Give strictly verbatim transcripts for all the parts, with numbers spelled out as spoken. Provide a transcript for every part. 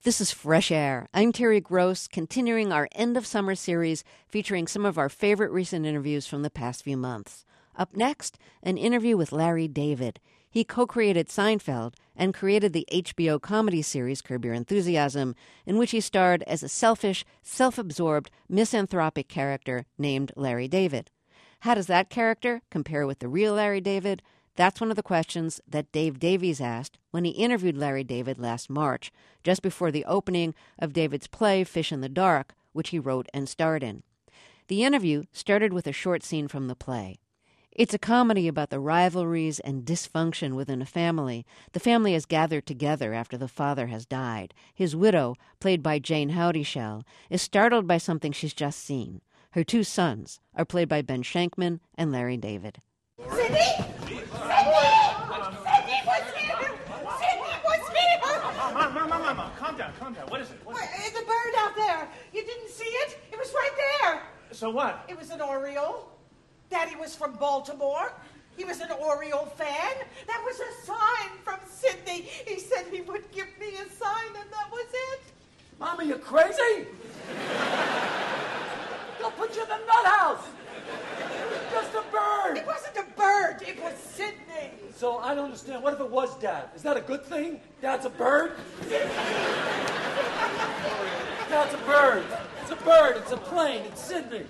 This is Fresh Air. I'm Terry Gross, continuing our end of summer series featuring some of our favorite recent interviews from the past few months. Up next, an interview with Larry David. He co-created Seinfeld and created the H B O comedy series Curb Your Enthusiasm, in which he starred as a selfish, self-absorbed, misanthropic character named Larry David. How does that character compare with the real Larry David? That's one of the questions that Dave Davies asked when he interviewed Larry David last March, just before the opening of David's play Fish in the Dark, which he wrote and starred in. The interview started with a short scene from the play. It's a comedy about the rivalries and dysfunction within a family. The family is gathered together after the father has died. His widow, played by Jane Howdyshell, is startled by something she's just seen. Her two sons are played by Ben Shankman and Larry David. Sidney? Sidney! Sidney was here! Sidney was here! Mom, mom, mom, mom, calm down, calm down. What is it? What is it? It's a bird out there. You didn't see it? It was right there. So what? It was an Oriole. Daddy was from Baltimore. He was an Oriole fan. That was a sign from Sidney. He said he would give me a sign, and that was it. Mom, are you crazy? They'll put you in the nut house. It was just a bird. It wasn't a bird. It was Sidney. So I don't understand. What if it was Dad? Is that a good thing? Dad's a bird? Dad's a bird. It's a bird. It's a plane. It's Sidney.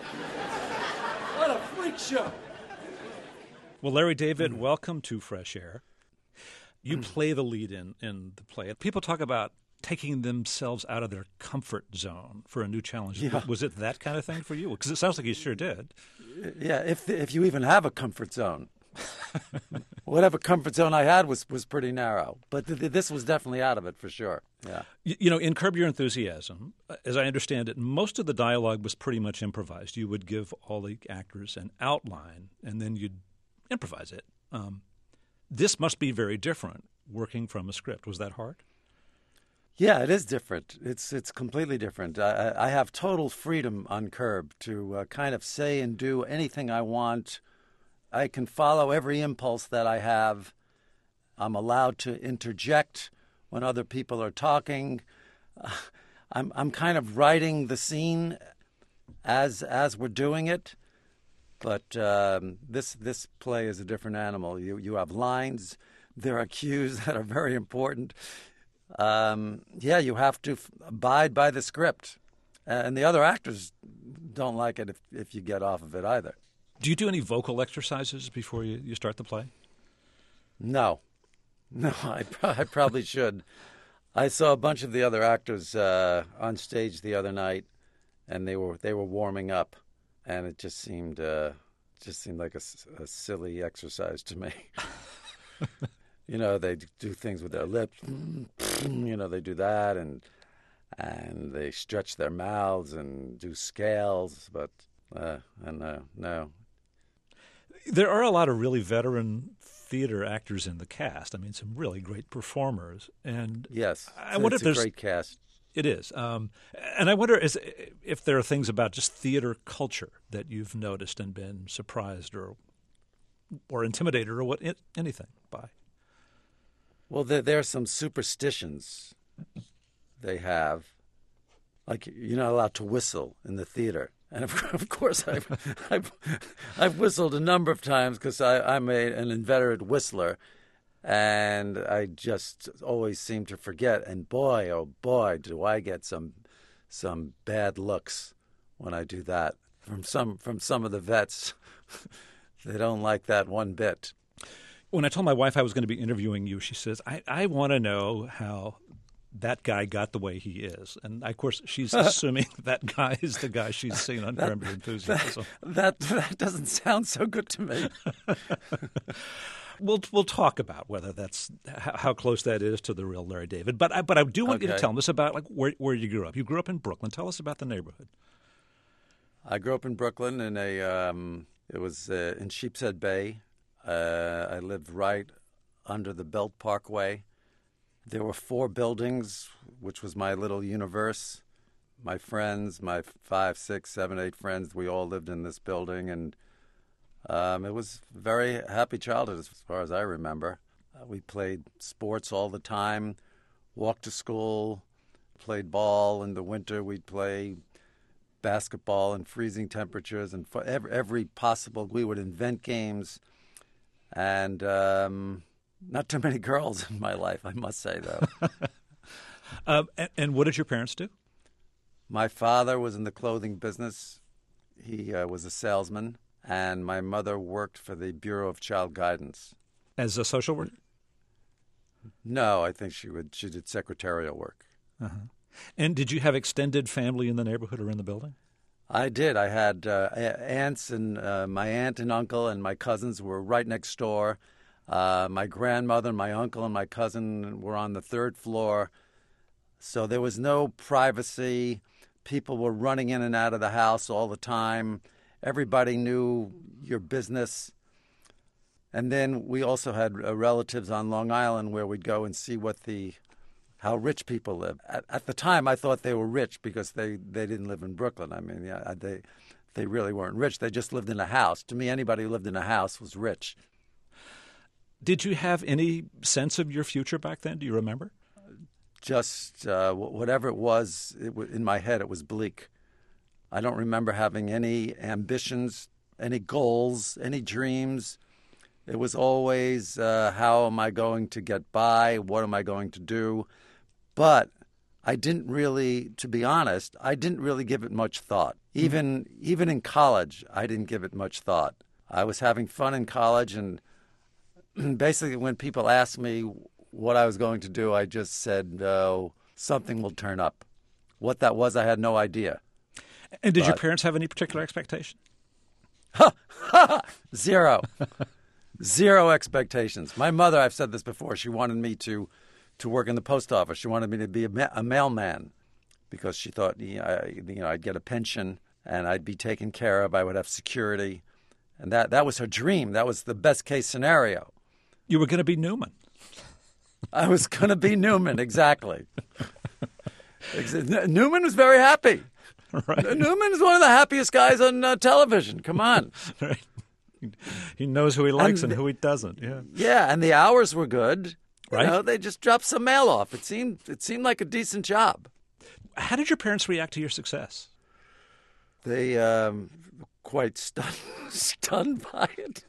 What a freak show. Well, Larry David, welcome to Fresh Air. You play the lead in, in the play. People talk about taking themselves out of their comfort zone for a new challenge. Yeah. Was it that kind of thing for you? Because it sounds like you sure did. Yeah, if if you even have a comfort zone. Whatever comfort zone I had was, was pretty narrow. But th- th- this was definitely out of it for sure. Yeah. You, you know, in Curb Your Enthusiasm, as I understand it, most of the dialogue was pretty much improvised. You would give all the actors an outline, and then you'd improvise it. Um, this must be very different, working from a script. Was that hard? Yeah, it is different. It's it's completely different. I, I have total freedom on Curb to uh, kind of say and do anything I want. I can follow every impulse that I have. I'm allowed to interject when other people are talking. Uh, I'm I'm kind of writing the scene as as we're doing it. But um, this this play is a different animal. You you have lines. There are cues that are very important. Um, yeah, you have to f- abide by the script. And the other actors don't like it if, if you get off of it either. Do you do any vocal exercises before you, you start the play? No. No, I, pro- I probably should. I saw a bunch of the other actors uh, on stage the other night, and they were they were warming up, and it just seemed uh, just seemed like a, a silly exercise to me. You know, they do things with their lips. You know, they do that, and and they stretch their mouths and do scales. But uh, and uh, no, There are a lot of really veteran theater actors in the cast. I mean, some really great performers. And yes, I wonder it's if there's a great cast. It is, um, and I wonder is, if there are things about just theater culture that you've noticed and been surprised or or intimidated or what anything by. Well, there, there are some superstitions they have. Like, you're not allowed to whistle in the theater. And, of, of course, I've, I've, I've whistled a number of times because I'm a, an inveterate whistler. And I just always seem to forget. And boy, oh boy, do I get some some bad looks when I do that. From some, from some of the vets, they don't like that one bit. When I told my wife I was going to be interviewing you, she says, I, I want to know how that guy got the way he is. And, of course, she's assuming that guy is the guy she's seen on Curb Your Enthusiasm. That, that, that doesn't sound so good to me. We'll we'll talk about whether that's how close that is to the real Larry David. But I, but I do want Okay. you to tell us about like where where you grew up. You grew up in Brooklyn. Tell us about the neighborhood. I grew up in Brooklyn in a um, it was uh, in Sheepshead Bay. Uh, I lived right under the Belt Parkway. There were four buildings, which was my little universe. My friends, my five, six, seven, eight friends, we all lived in this building, and um, it was a very happy childhood as far as I remember. Uh, we played sports all the time, walked to school, played ball in the winter. We'd play basketball in freezing temperatures, and for every, every possible, we would invent games. And um, not too many girls in my life, I must say, though. um, and, and what did your parents do? My father was in the clothing business. He uh, was a salesman, and my mother worked for the Bureau of Child Guidance. As a social worker? No, I think she would. She did secretarial work. Uh-huh. And did you have extended family in the neighborhood or in the building? I did. I had uh, aunts, and uh, my aunt and uncle and my cousins were right next door. Uh, my grandmother, my uncle, and my cousin were on the third floor. So there was no privacy. People were running in and out of the house all the time. Everybody knew your business. And then we also had uh, relatives on Long Island where we'd go and see what the how rich people live. At, at the time, I thought they were rich because they, they didn't live in Brooklyn. I mean, yeah, they they really weren't rich. They just lived in a house. To me, anybody who lived in a house was rich. Did you have any sense of your future back then? Do you remember? Just uh, whatever it was, it w- in my head, it was bleak. I don't remember having any ambitions, any goals, any dreams. It was always, uh, how am I going to get by? What am I going to do? But I didn't really, to be honest, I didn't really give it much thought. Even mm-hmm. even in college, I didn't give it much thought. I was having fun in college, and basically when people asked me what I was going to do, I just said, no, something will turn up. What that was, I had no idea. And did but, your parents have any particular expectation? Zero. Zero expectations. My mother, I've said this before, she wanted me to, to work in the post office. She wanted me to be a, ma- a mailman because she thought, you know, I, you know, I'd get a pension and I'd be taken care of. I would have security. And that, that was her dream. That was the best case scenario. You were going to be Newman. I was going to be Newman, exactly. Newman was very happy. Right. Newman is one of the happiest guys on uh, television. Come on. Right. He knows who he likes and, and who he doesn't. Yeah. Yeah, and the hours were good. Right. You know, they just dropped some mail off. It seemed it seemed like a decent job. How did your parents react to your success? They um, were quite stunned, stunned by it.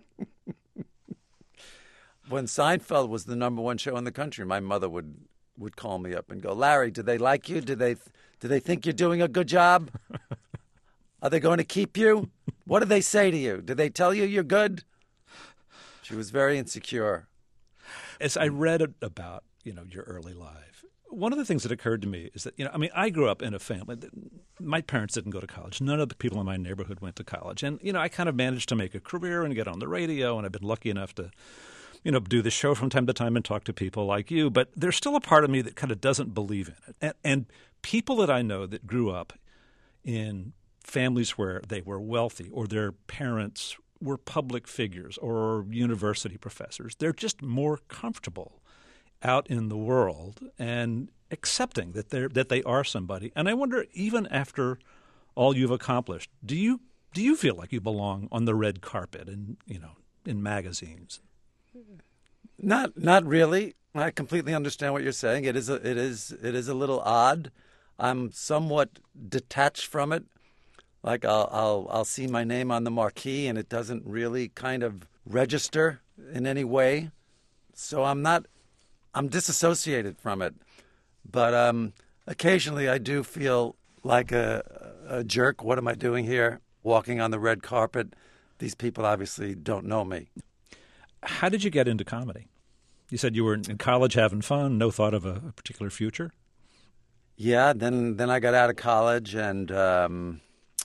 When Seinfeld was the number one show in the country, my mother would, would call me up and go, Larry, do they like you? Do they do they think you're doing a good job? Are they going to keep you? What do they say to you? Do they tell you you're good? She was very insecure. As I read about, you know, your early life, one of the things that occurred to me is that, you know, I mean, I grew up in a family that my parents didn't go to college. None of the people in my neighborhood went to college. And, you know, I kind of managed to make a career and get on the radio, and I've been lucky enough to, you know, do the show from time to time and talk to people like you. But there's still a part of me that kind of doesn't believe in it. And, and people that I know that grew up in families where they were wealthy or their parents were public figures or university professors, they're just more comfortable out in the world and accepting that they're that they are somebody. And I wonder, even after all you've accomplished, do you do you feel like you belong on the red carpet and, you know, in magazines? Not not really. I completely understand what you're saying. It is a, it is it is a little odd. I'm somewhat detached from it. Like I'll I'll I'll see my name on the marquee and it doesn't really kind of register in any way. So I'm not I'm disassociated from it. But um, occasionally I do feel like a, a jerk. What am I doing here? Walking on the red carpet. These people obviously don't know me. How did you get into comedy? You said you were in college having fun, no thought of a, a particular future? Yeah, then then I got out of college and um,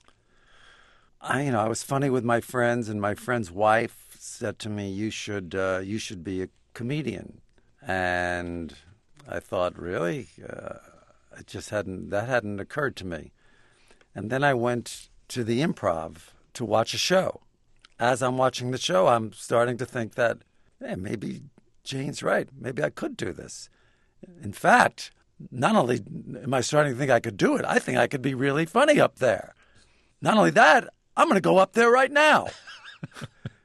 I you know, I was funny with my friends, and my friend's wife said to me, "You should uh, you should be a comedian." And I thought, really? Uh, it just hadn't that hadn't occurred to me. And then I went to the Improv to watch a show. As I'm watching the show, I'm starting to think that, hey, maybe Jane's right. Maybe I could do this. In fact, not only am I starting to think I could do it, I think I could be really funny up there. Not only that, I'm going to go up there right now.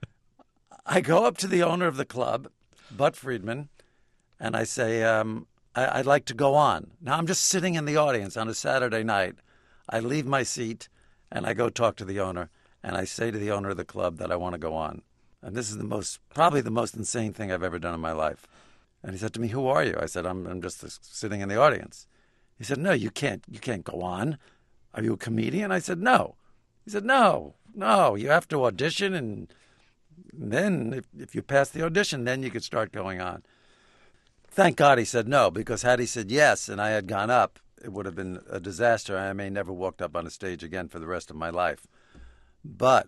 I go up to the owner of the club, Bud Friedman, and I say, um, I, I'd like to go on. Now I'm just sitting in the audience on a Saturday night. I leave my seat and I go talk to the owner, and I say to the owner of the club that I want to go on. And this is the most, probably the most insane thing I've ever done in my life. And he said to me, "Who are you?" I said, I'm, I'm just sitting in the audience. He said, "No, you can't, you can't go on. Are you a comedian?" I said, "No." He said, no, no, you have to audition, and then if, if you pass the audition, then you could start going on. Thank God he said no, because had he said yes and I had gone up, it would have been a disaster. I may never walked up on a stage again for the rest of my life. But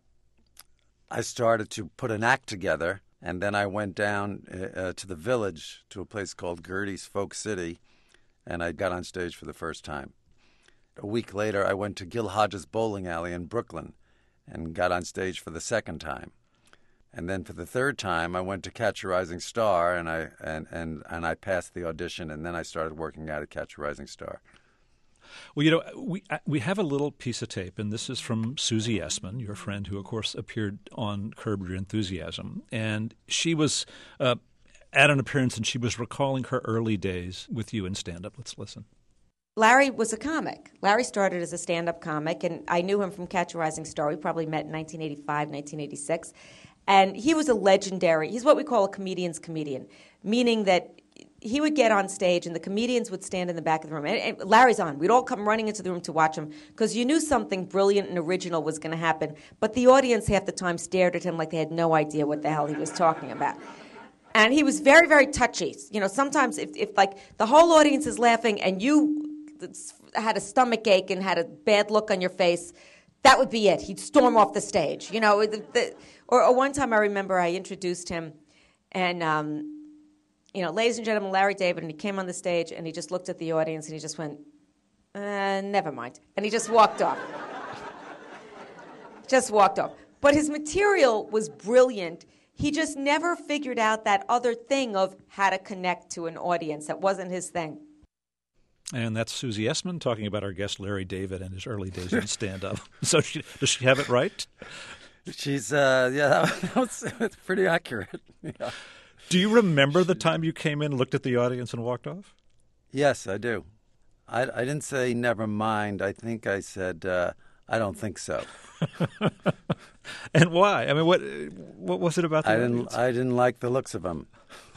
I started to put an act together, and then I went down uh, to the Village, to a place called Gertie's Folk City, and I got on stage for the first time. A week later, I went to Gil Hodges Bowling Alley in Brooklyn and got on stage for the second time. And then for the third time, I went to Catch a Rising Star, and I and, and, and I passed the audition, and then I started working out at Catch a Rising Star. Well, you know, we we have a little piece of tape, and this is from Susie Essman, your friend, who, of course, appeared on Curb Your Enthusiasm. And she was uh, at an appearance, and she was recalling her early days with you in stand-up. Let's listen. Larry was a comic. Larry started as a stand-up comic, and I knew him from Catch a Rising Star. We probably met in nineteen eighty-five, nineteen eighty-six. And he was a legendary, he's what we call a comedian's comedian, meaning that he would get on stage and the comedians would stand in the back of the room. And, and Larry's on. We'd all come running into the room to watch him because you knew something brilliant and original was going to happen. But the audience half the time stared at him like they had no idea what the hell he was talking about. And he was very, very touchy. You know, sometimes if, if like the whole audience is laughing and you had a stomach ache and had a bad look on your face, that would be it. He'd storm off the stage. You know, the, the, or, or one time I remember I introduced him and, um, you know, ladies and gentlemen, Larry David, and he came on the stage and he just looked at the audience and he just went, uh, never mind. And he just walked off. just walked off. But his material was brilliant. He just never figured out that other thing of how to connect to an audience. That wasn't his thing. And that's Susie Essman talking about our guest Larry David and his early days in stand-up. So she, does she have it right? She's, uh, yeah, that was, that was pretty accurate. Yeah. Do you remember the time you came in, looked at the audience, and walked off? Yes, I do. I, I didn't say never mind. I think I said uh, I don't think so. And why? I mean, what what was it about the I didn't. audience? I didn't like the looks of them.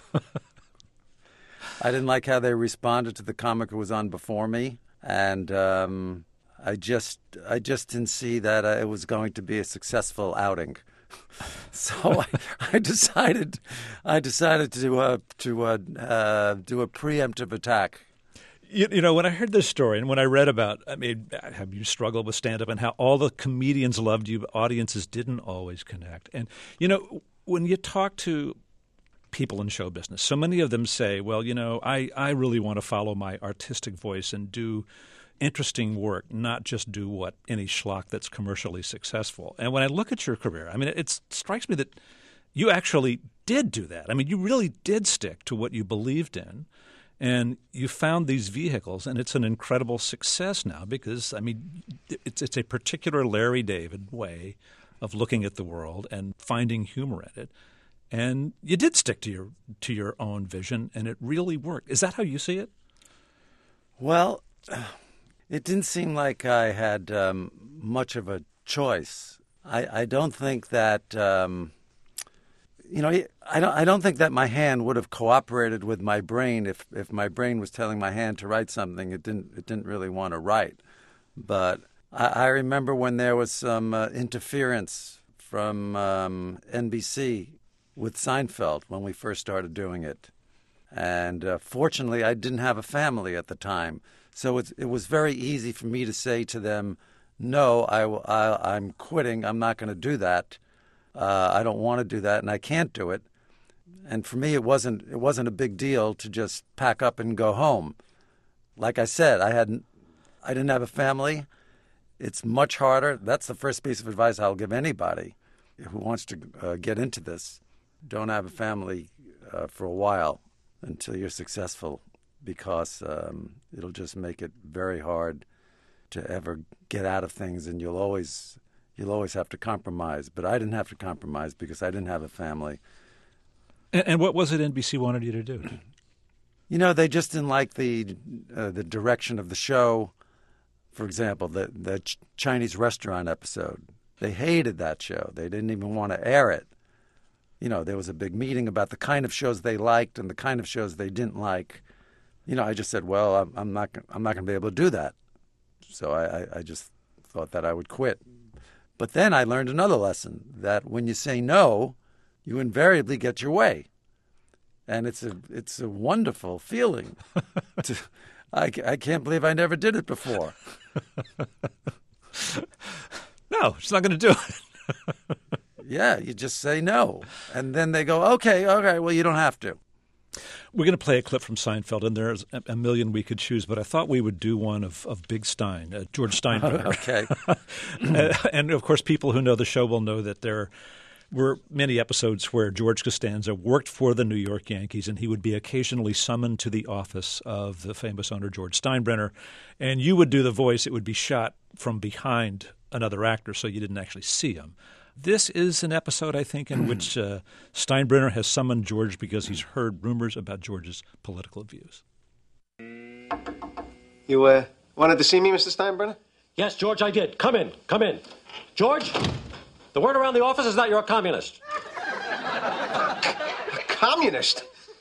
I didn't like how they responded to the comic who was on before me, and um, I just I just didn't see that uh, it was going to be a successful outing. So I, I decided I decided to uh, to uh, uh, do a preemptive attack. You, you know, when I heard this story and when I read about, I mean, have you struggled with stand-up and how all the comedians loved you, but audiences didn't always connect. And, you know, when you talk to people in show business, so many of them say, well, you know, I, I really want to follow my artistic voice and do interesting work, not just do what any schlock that's commercially successful. And when I look at your career, I mean, it, it strikes me that you actually did do that. I mean, you really did stick to what you believed in. And you found these vehicles, and it's an incredible success now because, I mean, it's it's a particular Larry David way of looking at the world and finding humor in it. And you did stick to your to your own vision, and it really worked. Is that how you see it? Well, it didn't seem like I had um, much of a choice. I, I don't think that... Um, You know, I don't. I don't think that my hand would have cooperated with my brain if, if my brain was telling my hand to write something it didn't. It didn't really want to write. But I, I remember when there was some uh, interference from um, N B C with Seinfeld when we first started doing it, and uh, fortunately, I didn't have a family at the time, so it it was very easy for me to say to them, "No, I, I I'm quitting. I'm not going to do that." Uh, I don't want to do that, and I can't do it. And for me, it wasn't it wasn't a big deal to just pack up and go home. Like I said, I hadn't I didn't have a family. It's much harder. That's the first piece of advice I'll give anybody who wants to uh, get into this. Don't have a family uh, for a while until you're successful, because um, it'll just make it very hard to ever get out of things, and you'll always. You'll always have to compromise. But I didn't have to compromise because I didn't have a family. And, and what was it N B C wanted you to do? You know, they just didn't like the uh, the direction of the show. For example, the the Ch- Chinese restaurant episode. They hated that show. They didn't even want to air it. You know, there was a big meeting about the kind of shows they liked and the kind of shows they didn't like. You know, I just said, well, I'm, I'm not I'm not going to be able to do that. So I, I, I just thought that I would quit. But then I learned another lesson, that when you say no, you invariably get your way. And it's a it's a wonderful feeling. to, I, I can't believe I never did it before. No, she's not going to do it. Yeah, you just say no. And then they go, okay, okay, well, you don't have to. We're going to play a clip from Seinfeld, and there's a million we could choose, but I thought we would do one of, of Big Stein, uh, George Steinbrenner. Okay. and, and, of course, people who know the show will know that there were many episodes where George Costanza worked for the New York Yankees, and he would be occasionally summoned to the office of the famous owner, George Steinbrenner, and you would do the voice. It would be shot from behind another actor, so you didn't actually see him. This is an episode, I think, in which uh, Steinbrenner has summoned George because he's heard rumors about George's political views. You uh, wanted to see me, Mister Steinbrenner? Yes, George, I did. Come in. Come in. George, the word around the office is that you're a communist. A communist?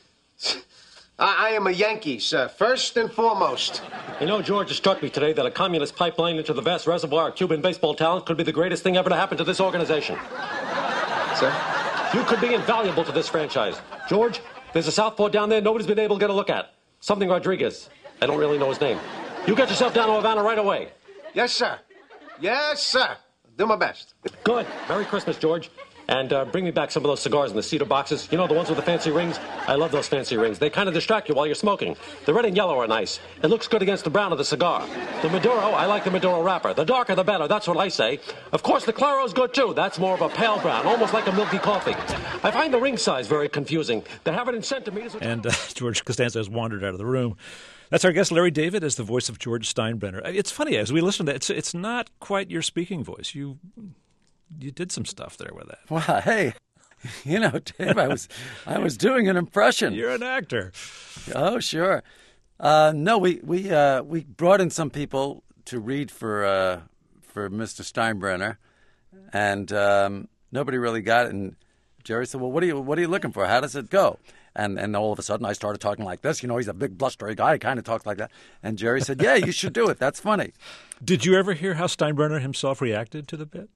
I, I am a Yankee, sir, first and foremost. You know, George, it struck me today that a communist pipeline into the vast reservoir of Cuban baseball talent could be the greatest thing ever to happen to this organization. Sir? You could be invaluable to this franchise. George, there's a southpaw down there nobody's been able to get a look at. Something Rodriguez. I don't really know his name. You get yourself down to Havana right away. Yes, sir. Yes, sir. Do my best. Good. Merry Christmas, George. And uh, bring me back some of those cigars in the cedar boxes. You know, the ones with the fancy rings? I love those fancy rings. They kind of distract you while you're smoking. The red and yellow are nice. It looks good against the brown of the cigar. The Maduro, I like the Maduro wrapper. The darker, the better. That's what I say. Of course, the Claro's good, too. That's more of a pale brown, almost like a milky coffee. I find the ring size very confusing. They have it in centimeters. And uh, George Costanza has wandered out of the room. That's our guest, Larry David, as the voice of George Steinbrenner. It's funny, as we listen to that, it's, it's not quite your speaking voice. You you did some stuff there with that. Well, hey, you know, Dave, I was I was doing an impression. You're an actor. Oh, sure. Uh, no, we we uh, we brought in some people to read for uh, for Mister Steinbrenner, and um, nobody really got it. And Jerry said, "Well, what are you what are you looking for? How does it go?" And and all of a sudden, I started talking like this. You know, he's a big blustery guy. He kind of talks like that. And Jerry said, "Yeah, you should do it. That's funny." Did you ever hear how Steinbrenner himself reacted to the bit?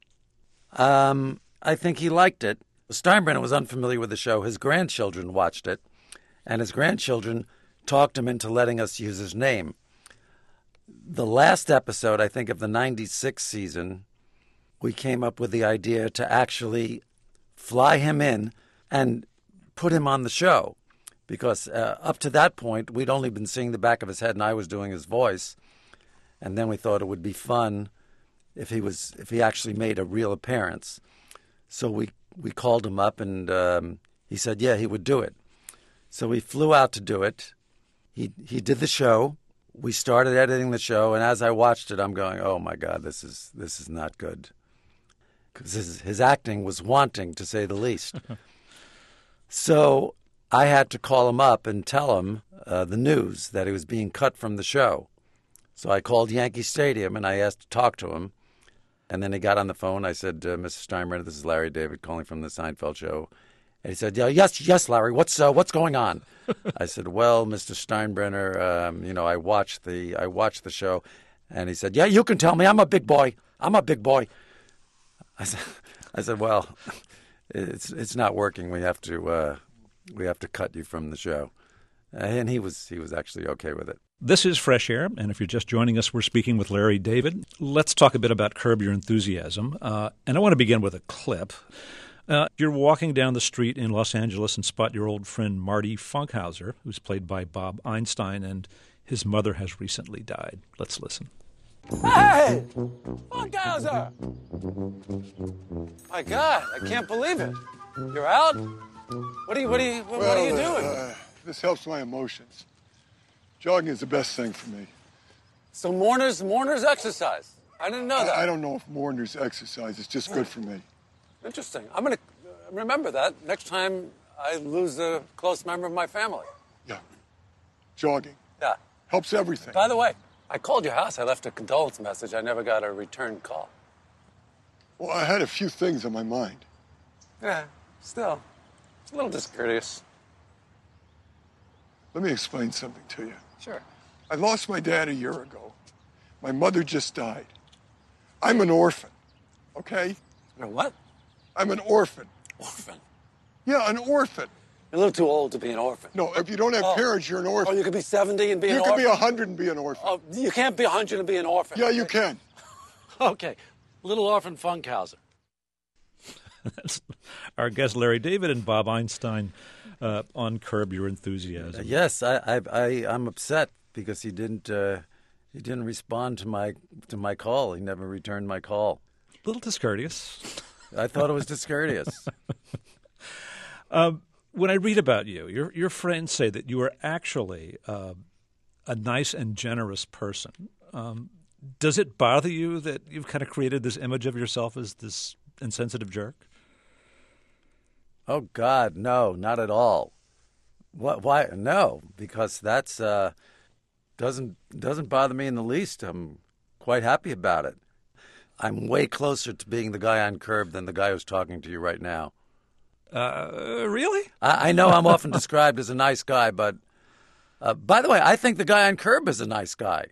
Um, I think he liked it. Steinbrenner was unfamiliar with the show. His grandchildren watched it, and his grandchildren talked him into letting us use his name. The last episode, I think, of the ninety-six season, we came up with the idea to actually fly him in and put him on the show, because uh, up to that point, we'd only been seeing the back of his head, and I was doing his voice. And then we thought it would be fun if he was if he actually made a real appearance. So we we called him up, and um, he said, yeah, he would do it. So we flew out to do it. He he did the show. We started editing the show, and as I watched it, I'm going, oh my God, this is this is not good, because his his acting was wanting, to say the least. So I had to call him up and tell him uh, the news that he was being cut from the show. So I called Yankee Stadium, and I asked to talk to him. And then he got on the phone. I said, uh, Mister Steinbrenner, this is Larry David calling from the Seinfeld show. And he said, yeah, yes, yes, Larry, what's uh, what's going on? I said, well, Mister Steinbrenner, um, you know, I watched the I watched the show. And he said, yeah, you can tell me. I'm a big boy. I'm a big boy. I said, I said, well, it's it's not working. We have to uh, we have to cut you from the show. And he was he was actually okay with it. This is Fresh Air, and if you're just joining us, we're speaking with Larry David. Let's talk a bit about Curb Your Enthusiasm. Uh, and I want to begin with a clip. Uh, you're walking down the street in Los Angeles and spot your old friend Marty Funkhauser, who's played by Bob Einstein, and his mother has recently died. Let's listen. Hey! Funkhauser! My God, I can't believe it. You're out? What are you, what are you, what, well, what are you doing? Uh, this helps my emotions. Jogging is the best thing for me. So mourners, mourners exercise. I didn't know that. I, I don't know if mourners exercise. It's just good for me. Interesting. I'm going to remember that next time I lose a close member of my family. Yeah. Jogging. Yeah. Helps everything. By the way, I called your house. I left a condolence message. I never got a return call. Well, I had a few things on my mind. Yeah, still. It's a little discourteous. Let me explain something to you. Sure. I lost my dad a year ago. My mother just died. I'm an orphan, okay? You're what? I'm an orphan. Orphan? Yeah, an orphan. You're a little too old to be an orphan. No, if you don't have oh. parents, you're an orphan. Oh, you could be seventy and be you an orphan? orphan? You could be one hundred and be an orphan. Oh, you can't be one hundred and be an orphan. Yeah, okay? you can. Okay. Little orphan Funkhauser. That's our guest, Larry David, and Bob Einstein uh, on Curb Your Enthusiasm. Yes, I, I, I, I'm upset because he didn't, uh, he didn't respond to my, to my call. He never returned my call. A little discourteous. I thought it was discourteous. um, when I read about you, your your friends say that you are actually uh, a nice and generous person. Um, does it bother you that you've kind of created this image of yourself as this insensitive jerk? Oh God, no, not at all. What? Why? No, because that's uh, doesn't doesn't bother me in the least. I'm quite happy about it. I'm way closer to being the guy on Curb than the guy who's talking to you right now. Uh, really? I, I know I'm often described as a nice guy, but uh, by the way, I think the guy on Curb is a nice guy.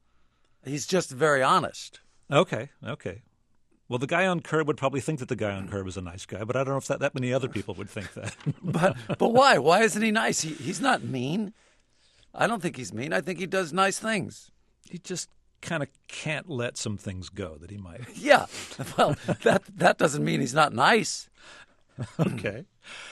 He's just very honest. Okay, okay. Well, the guy on Curb would probably think that the guy on Curb is a nice guy, but I don't know if that, that many other people would think that. but but why? Why isn't he nice? He, he's not mean. I don't think he's mean. I think he does nice things. He just kind of can't let some things go that he might. Yeah. Well, that that doesn't mean he's not nice. Okay.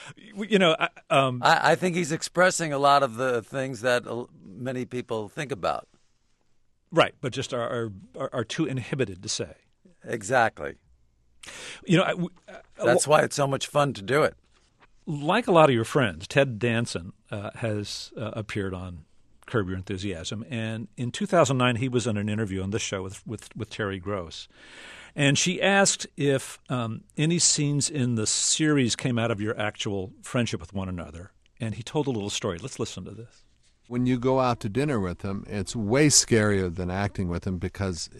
You know, I, um, I, I think he's expressing a lot of the things that many people think about. Right, but just are are, are too inhibited to say. Exactly. You know, I, uh, that's why it's so much fun to do it. Like a lot of your friends, Ted Danson uh, has uh, appeared on Curb Your Enthusiasm, and in two thousand nine he was in an interview on this show with with, with Terry Gross, and she asked if um, any scenes in the series came out of your actual friendship with one another, and he told a little story. Let's listen to this. When you go out to dinner with him, it's way scarier than acting with him because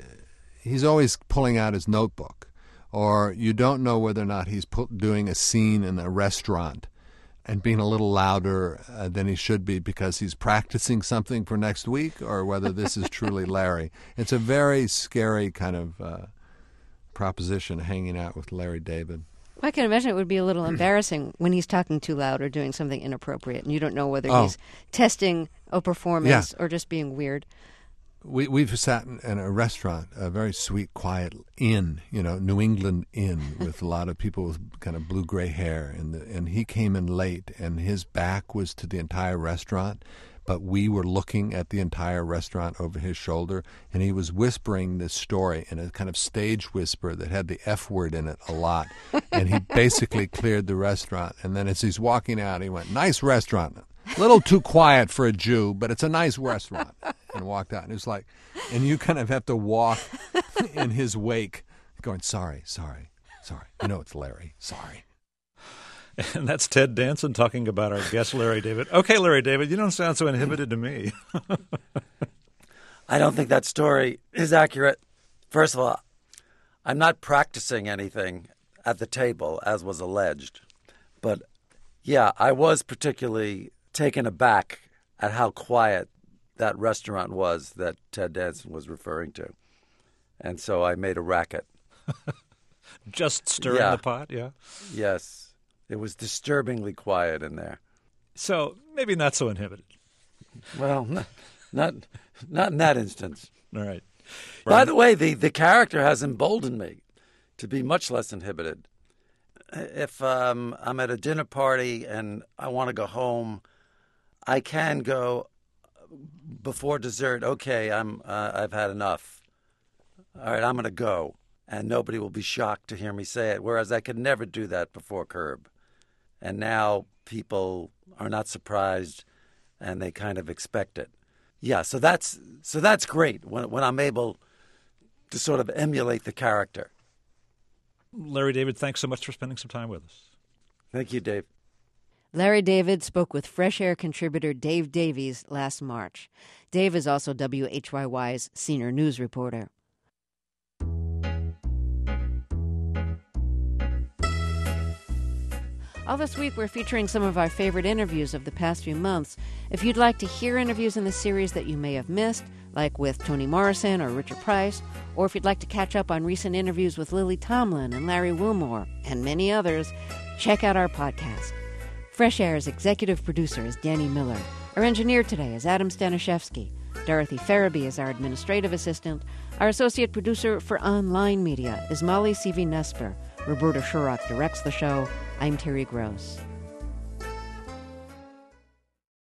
he's always pulling out his notebook, or you don't know whether or not he's put, doing a scene in a restaurant and being a little louder uh, than he should be because he's practicing something for next week, or whether this is truly Larry. It's a very scary kind of uh, proposition, hanging out with Larry David. Well, I can imagine it would be a little embarrassing when he's talking too loud or doing something inappropriate, and you don't know whether oh. he's testing a performance yeah. or just being weird. We, we've sat in, in a restaurant, a very sweet, quiet inn, you know, New England inn with a lot of people with kind of blue-gray hair. And, the, and he came in late, and his back was to the entire restaurant, but we were looking at the entire restaurant over his shoulder, and he was whispering this story in a kind of stage whisper that had the F word in it a lot. And he basically cleared the restaurant. And then as he's walking out, he went, "Nice restaurant. A little too quiet for a Jew, but it's a nice restaurant." And walked out. And it was like, and you kind of have to walk in his wake going, sorry, sorry, sorry. You know it's Larry. Sorry. And that's Ted Danson talking about our guest, Larry David. Okay, Larry David, you don't sound so inhibited to me. I don't think that story is accurate. First of all, I'm not practicing anything at the table, as was alleged. But, yeah, I was particularly taken aback at how quiet that restaurant was that Ted Danson was referring to. And so I made a racket. Just stirring yeah. the pot, yeah? Yes. It was disturbingly quiet in there. So maybe not so inhibited. Well, not not, not in that instance. All right. By the way, the, the character has emboldened me to be much less inhibited. If um, I'm at a dinner party and I want to go home, I can go before dessert. Okay, I'm uh, I've had enough. All right, I'm going to go, and nobody will be shocked to hear me say it. Whereas I could never do that before Curb, and now people are not surprised, and they kind of expect it. Yeah, so that's so that's great when when I'm able to sort of emulate the character. Larry David, thanks so much for spending some time with us. Thank you, Dave. Larry David spoke with Fresh Air contributor Dave Davies last March. Dave is also W H Y Y's senior news reporter. All this week, we're featuring some of our favorite interviews of the past few months. If you'd like to hear interviews in the series that you may have missed, like with Toni Morrison or Richard Price, or if you'd like to catch up on recent interviews with Lily Tomlin and Larry Wilmore, and many others, check out our podcast. Fresh Air's executive producer is Danny Miller. Our engineer today is Adam Staniszewski. Dorothy Farabee is our administrative assistant. Our associate producer for online media is Molly Seavey-Nesper. Roberta Shurrock directs the show. I'm Terry Gross.